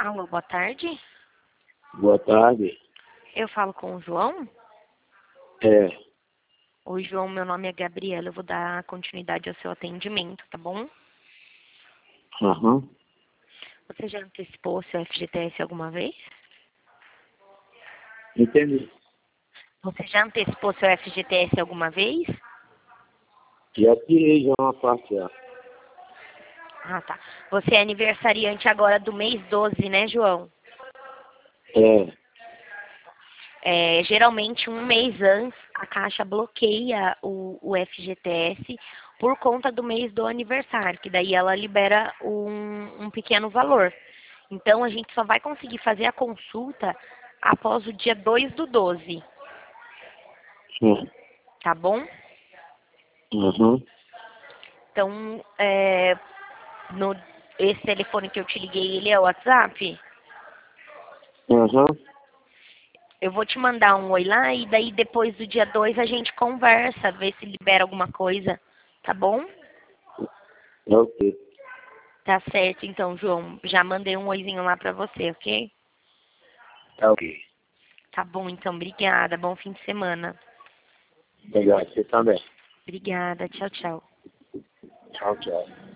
Alô, boa tarde. Boa tarde. Eu falo com o João? É. Oi, João, meu nome é Gabriela. Eu vou dar continuidade ao seu atendimento, tá bom? Aham. Você já antecipou seu FGTS alguma vez? Entendi. Você já antecipou seu FGTS alguma vez? Já tirei já uma parte já. Ah, tá. Você é aniversariante agora do mês 12, né, João? Geralmente, um mês antes, a Caixa bloqueia o FGTS por conta do mês do aniversário, que daí ela libera um pequeno valor. Então, a gente só vai conseguir fazer a consulta após o dia 2/12, Sim. tá bom? Uhum. Então, no, esse telefone que eu te liguei, ele é o WhatsApp? Uhum. Eu vou te mandar um oi lá e daí depois do dia 2 a gente conversa, vê se libera alguma coisa, tá bom? Ok. Tá certo, então, João. Já mandei um oizinho lá pra você, ok? Tá ok. Tá bom, então. Obrigada. Bom fim de semana. Obrigado. Você também. Obrigada. Tchau, tchau. Tchau, tchau.